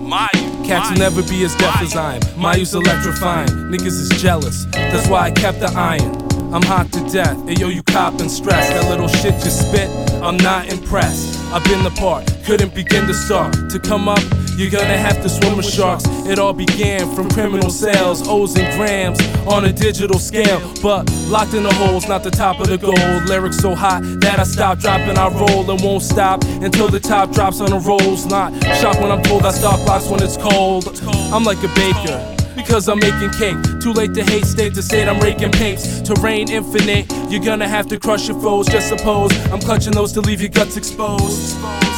Cats will never be as deaf as I am. My use electrifying. Niggas is jealous. That's why I kept the iron. I'm hot to death. Ayo, you cop and stress. That little shit you spit, I'm not impressed. I've been the part, couldn't begin to start. To come up, you're gonna have to swim with sharks. It all began from criminal sales, O's and grams on a digital scale. But locked in the holes, not the top of the gold. Lyrics so hot that I stop dropping, I roll and won't stop until the top drops on the rolls. Not shocked when I'm told I start blocks when it's cold. I'm like a baker, because I'm making cake. Too late to hate, state to state, I'm raking papes. Terrain infinite, you're gonna have to crush your foes. Just suppose I'm clutching those to leave your guts exposed.